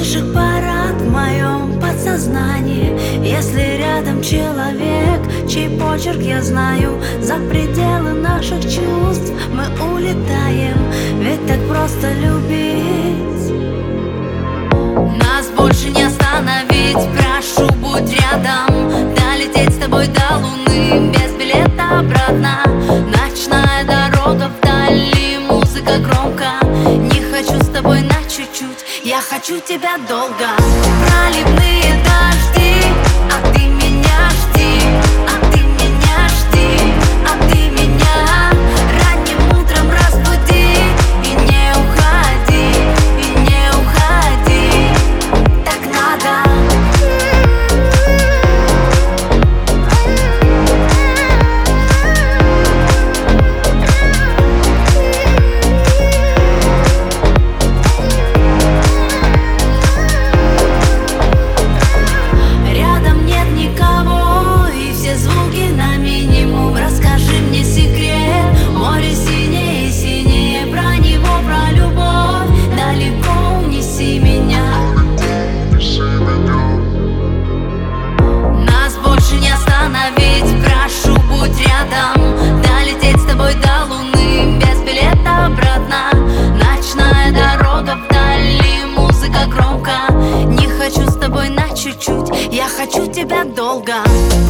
Вспышек парад в моем подсознании. Если рядом человек, чей почерк я знаю, за пределы наших чувств мы улетаем. Ведь так просто любить. Нас больше не остановить, прошу, будь рядом. Долететь с тобой до луны, без билета обратно. Ночная дорога вдали, музыка громко. Не хочу с тобой на чуть-чуть, я хочу тебя долго. Проливные дожди, а ты меня жди, а ты меня жди, а ты меня ранним утром разбуди. И не уходи, и не уходи, так надо. Прошу, будь рядом. Долететь с тобой до луны, без билета обратно. Ночная дорога вдали, музыка громко. Не хочу с тобой на чуть-чуть, я хочу тебя долго.